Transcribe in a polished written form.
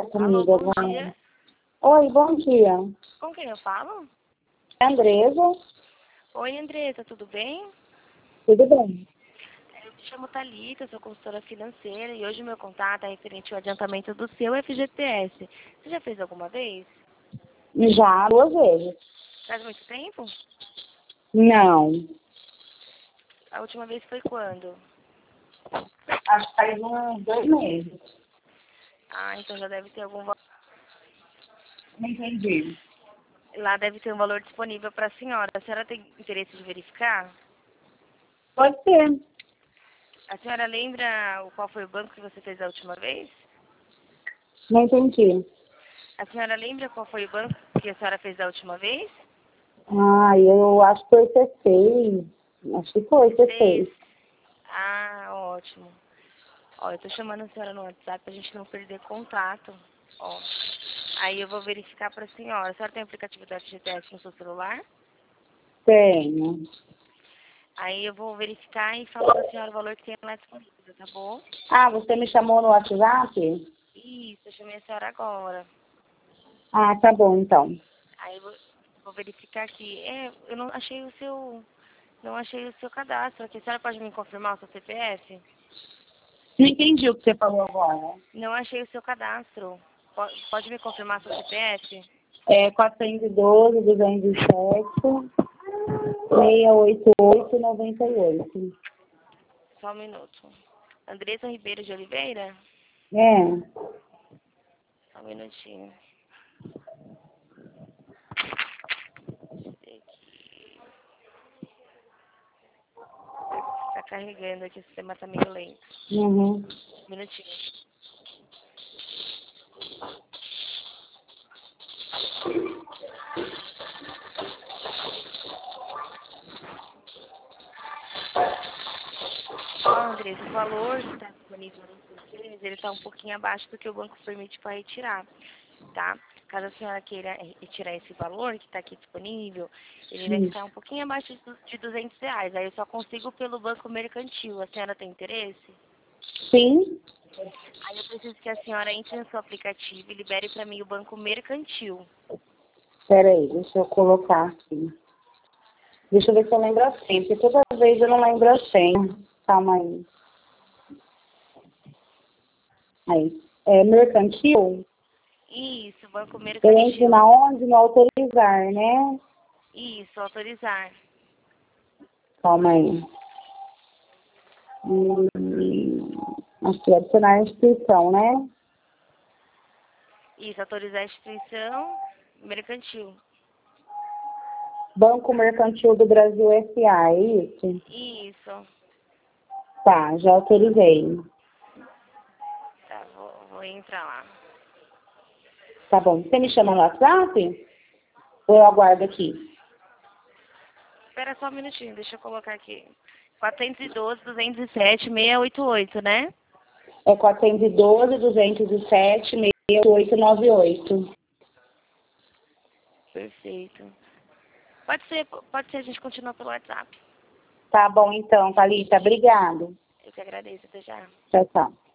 comigo Alô, bom agora. dia. Oi, bom dia. Com quem eu falo? É Andresa? Oi, Andressa, tudo bem? Tudo bem? Eu me chamo Thalita, sou consultora financeira e hoje o meu contato é referente ao adiantamento do seu FGTS. Você já fez alguma vez? Já 2 vezes. Faz muito tempo? Não. A última vez foi quando? Acho que faz uns 2 meses. Ah, então já deve ter algum valor. Não entendi. Lá deve ter um valor disponível para a senhora. A senhora tem interesse de verificar? Pode ser. A senhora lembra qual foi o banco que você fez a última vez? Não entendi. A senhora lembra qual foi o banco que a senhora fez da última vez? Ah, eu acho que foi C6. Acho que foi C6. Ah, ótimo. Ó, eu tô chamando a senhora no WhatsApp pra gente não perder contato. Ó, aí eu vou verificar pra senhora. A senhora tem o aplicativo do FGTS no seu celular? Tenho. Aí eu vou verificar e falo pra senhora o valor que tem lá disponível, tá bom? Ah, você me chamou no WhatsApp? Isso, eu chamei a senhora agora. Ah, tá bom, então. Aí eu vou verificar aqui. Eu não achei o seu cadastro aqui. A senhora pode me confirmar o seu CPF? Não entendi o que você falou agora. Não achei o seu cadastro. Pode me confirmar seu CPF? É 412, 207, 688, 98. Só um minuto. Andressa Ribeiro de Oliveira? É. Só um minutinho. Tá carregando aqui, o sistema tá meio lento. Uhum. Um minutinho. Ó, Andressa, o valor que está disponível no CPF, ele tá um pouquinho abaixo do que o banco permite para retirar, tá? Caso a senhora queira retirar esse valor que está aqui disponível, ele vai Sim. ficar um pouquinho abaixo de R$ 200. Aí eu só consigo pelo banco mercantil. A senhora tem interesse? Sim. Aí eu preciso que a senhora entre no seu aplicativo e libere para mim o banco mercantil. Peraí, deixa eu colocar aqui. Deixa eu ver se eu lembro a senha, porque toda vez eu não lembro a senha. Calma aí. Aí. É mercantil? Isso, banco Eu entro mercantil. na onde? No autorizar, né? Isso, autorizar. Calma aí. Acho que é adicionar a inscrição, né? Isso, autorizar a instituição mercantil. Banco Mercantil do Brasil S.A., é isso? Isso. Tá, já autorizei. Tá, vou entrar lá. Tá bom. Você me chama no WhatsApp? Ou eu aguardo aqui? Espera só um minutinho, deixa eu colocar aqui. 412-207-688, né? É 412, 207, 6898. Perfeito. Pode ser, a gente continua pelo WhatsApp. Tá bom, então, Thalita. Obrigado. Eu que agradeço, até já. Tchau, tchau.